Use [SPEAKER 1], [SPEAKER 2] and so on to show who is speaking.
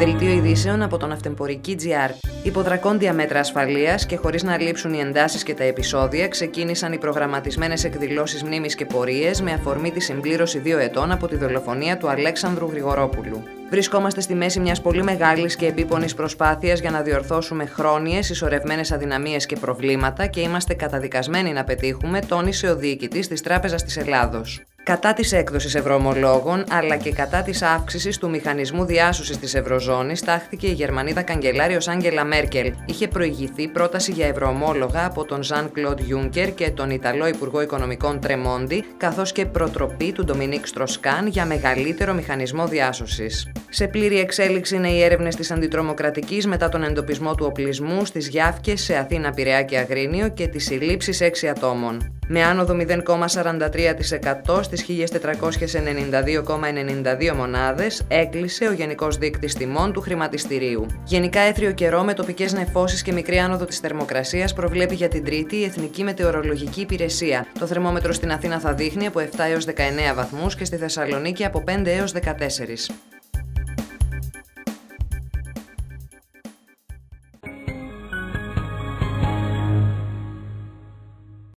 [SPEAKER 1] Δελτίο ειδήσεων από τον Αυτεμπορική.gr. Υπό δρακόντια μέτρα ασφαλείας και χωρίς να λείψουν οι εντάσεις και τα επεισόδια, ξεκίνησαν οι προγραμματισμένες εκδηλώσεις μνήμης και πορείες με αφορμή τη συμπλήρωση 2 ετών από τη δολοφονία του Αλέξανδρου Γρηγορόπουλου. Βρισκόμαστε στη μέση μιας πολύ μεγάλης και επίπονης προσπάθειας για να διορθώσουμε χρόνιες, συσσωρευμένες αδυναμίες και προβλήματα και είμαστε καταδικασμένοι να πετύχουμε, τόνισε ο διοικητής της Τράπεζας της Ελλάδος. Κατά της έκδοσης ευρωομολόγων, αλλά και κατά της αύξησης του μηχανισμού διάσωσης της Ευρωζώνης, τάχθηκε η Γερμανίδα καγκελάριος Άγγελα Μέρκελ. Είχε προηγηθεί πρόταση για ευρωομόλογα από τον Ζαν Κλοντ Γιούνκερ και τον Ιταλό Υπουργό Οικονομικών Τρεμόντι, καθώς και προτροπή του Ντομινίκ Στροσκάν για μεγαλύτερο μηχανισμό διάσωσης. Σε πλήρη εξέλιξη είναι οι έρευνες της Αντιτρομοκρατικής μετά τον εντοπισμό του οπλισμού στις Γιάφκες σε Αθήνα, Πειραιά και Αγρίνιο και τις συλλήψεις 6 ατόμων. Με άνοδο 0,43% στις 1.492,92 μονάδες, έκλεισε ο Γενικός Δείκτης Τιμών του Χρηματιστηρίου. Γενικά έθριο καιρό με τοπικές νεφώσεις και μικρή άνοδο της θερμοκρασίας προβλέπει για την Τρίτη η Εθνική Μετεωρολογική Υπηρεσία. Το θερμόμετρο στην Αθήνα θα δείχνει από 7 έως 19 βαθμούς και στη Θεσσαλονίκη από 5 έως 14.